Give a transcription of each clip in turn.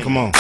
Come on.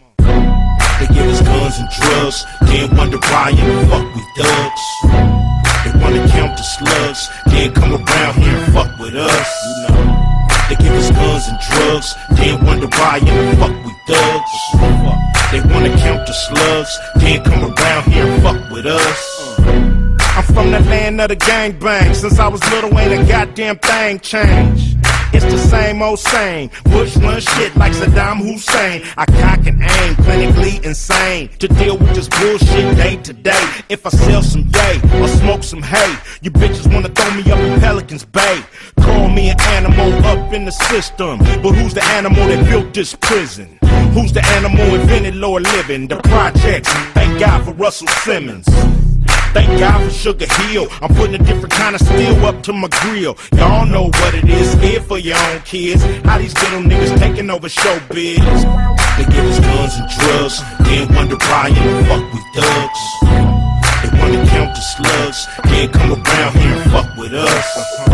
They give us guns and drugs, then wonder why in the fuck we thugs. They wanna count the slugs, then come around here and fuck with us. You know. They give us guns and drugs, then wonder why in the fuck we thugs. They wanna count the slugs, then come around here and fuck with us. I'm from the land of the gangbang. Since I was little, ain't a goddamn thing changed. It's the same old same. Bush run shit like Saddam Hussein. I cock and aim, clinically insane, to deal with this bullshit day to day. If I sell some yay or smoke some hay, you bitches wanna throw me up in Pelican's Bay. Call me an animal up in the system, but who's the animal that built this prison? Who's the animal invented lower living? The projects, thank God for Russell Simmons. Thank God for Sugar Hill. I'm putting a different kind of steel up to my grill. Y'all know what it is, here for your own kids. How these little niggas taking over showbiz. They give us guns and drugs, then wonder why in the fuck we thugs. They wanna count the slugs, then come around here and fuck with us.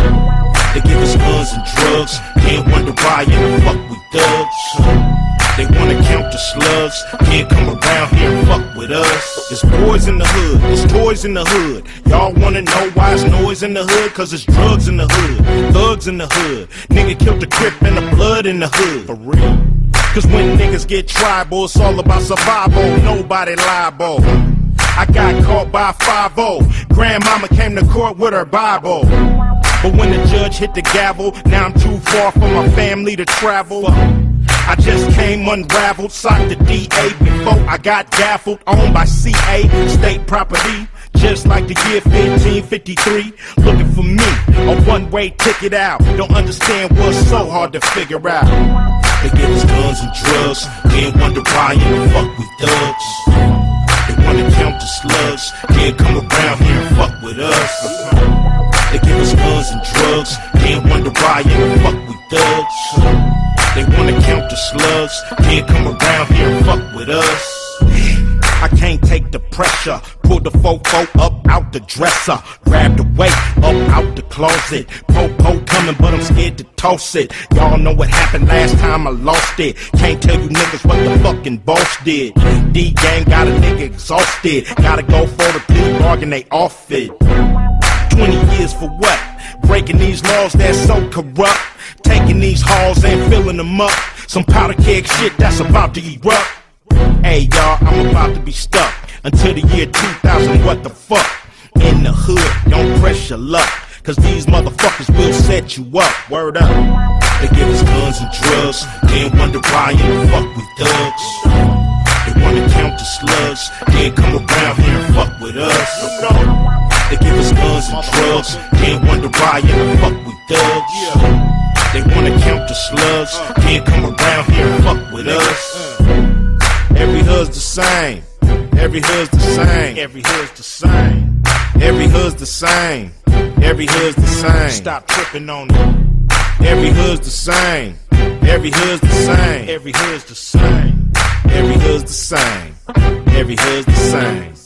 They give us guns and drugs, then wonder why in the fuck we thugs. They wanna count the slugs, then come around here and fuck with us. It's boys in the hood, it's toys in the hood. Y'all wanna know why it's noise in the hood? Cause it's drugs in the hood, thugs in the hood. Nigga killed the Crip and the blood in the hood. For real. Cause when niggas get tribal, it's all about survival, nobody liable. I got caught by 5-0. Grandmama came to court with her Bible. But when the judge hit the gavel, now I'm too far from my family to travel. I just came unraveled, socked the DA before I got gaffled, owned by CA, state property, just like the year 1553. Looking for me, a one-way ticket out. Don't understand what's so hard to figure out. They give us guns and drugs, then wonder why in the fuck we thugs. They wanna count the slugs, then come around here and fuck with us. They give us guns and drugs, then wonder why in the fuck we thugs. They wanna count the slugs, then come around here and fuck with us. I can't take the pressure, pull the fofo up out the dresser, grab the weight up out the closet. Po-po coming, but I'm scared to toss it. Y'all know what happened last time I lost it. Can't tell you niggas what the fucking boss did. D-gang got a nigga exhausted, gotta go for the plea bargain, they off it. 20 years for what? Breaking these laws that's so corrupt. Taking these halls and filling them up. Some powder keg shit that's about to erupt. Hey y'all, I'm about to be stuck until the year 2000, what the fuck? In the hood, don't press your luck, cause these motherfuckers will set you up. Word up. They give us guns and drugs, then wonder why in the fuck we thugs. They wanna count the slugs, then come around here and fuck with us. They give us guns and drugs, then wonder why in the fuck we thugs. They wanna count the slugs, then come around here and fuck with us. Every hood's the same. Every hood's the same. Every hood's the same. Every hood's the same. Every hood's the same. Stop tripping on it. Every hood's the same. Every hood's the same. Every hood's the same. Every hood's the same. Every hood's the same.